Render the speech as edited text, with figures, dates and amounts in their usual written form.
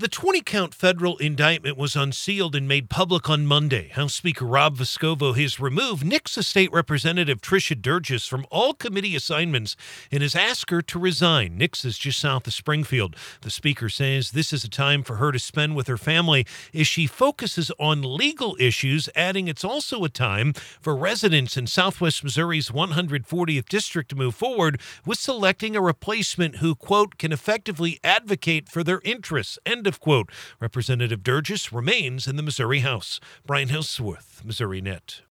The 20-count federal indictment was unsealed and made public on Monday. House Speaker Rob Vescovo has removed Nixa State Representative Tricia Durgis from all committee assignments and has asked her to resign. Nixa's just south of Springfield. The Speaker says this is a time for her to spend with her family as she focuses on legal issues, adding it's also a time for residents in Southwest Missouri's 140th District to move forward with selecting a replacement who, quote, can effectively advocate for their interests, end of quote. Representative Durgis remains in the Missouri House. Brian Hillsworth, Missouri Net.